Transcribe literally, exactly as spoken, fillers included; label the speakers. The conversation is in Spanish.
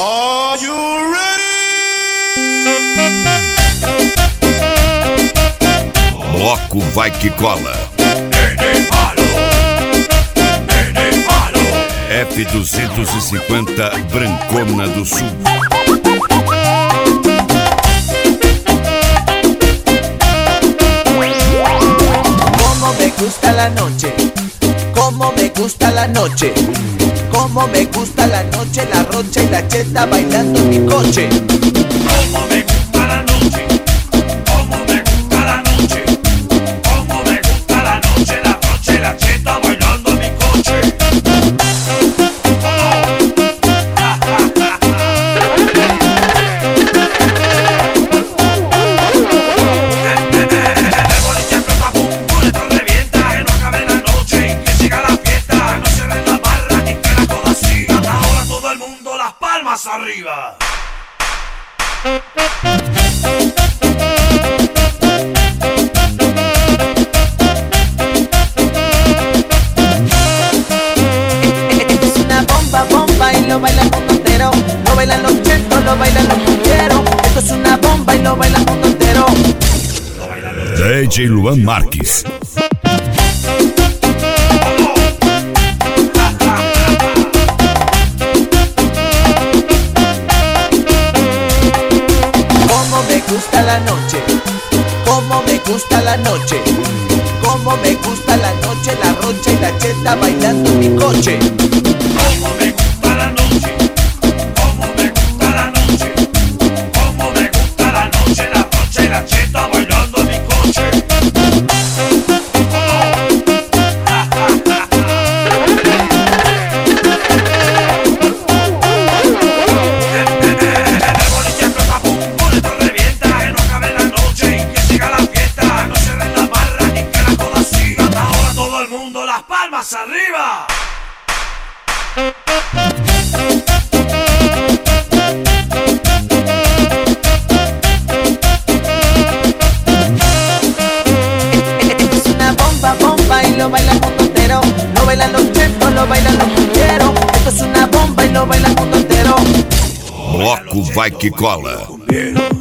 Speaker 1: Are you ready?
Speaker 2: Bloco vai que cola. F duzentos e cinquenta Brancona do Sul.
Speaker 3: Como me gusta la noche, como me gusta la noche, como me gusta la noche, la rocha y la cheta bailando en mi coche.
Speaker 1: Como me gusta la noche, como me gusta la noche, como me gusta la noche, la rocha y la cheta bailando en mi coche. Arriba.
Speaker 3: Es una bomba, bomba y lo bailan el mundo entero. Lo bailan los chetos, lo bailan los punteros. Esto es una bomba y lo baila el mundo entero.
Speaker 2: D J Luan Marques.
Speaker 3: Me gusta la noche, como me gusta la noche, como me gusta la noche, la rocha y la cheta bailando en mi coche.
Speaker 1: Como me gusta la noche, como me gusta la noche, como me gusta la noche, la rocha y la cheta bailando en mi coche. ¡Arriba!
Speaker 3: Es una bomba, bomba y lo baila el mundo entero. Lo bailan los chetos, lo bailan los punteros. Esto es una bomba y lo baila el mundo entero.
Speaker 2: Bloco vai que cola.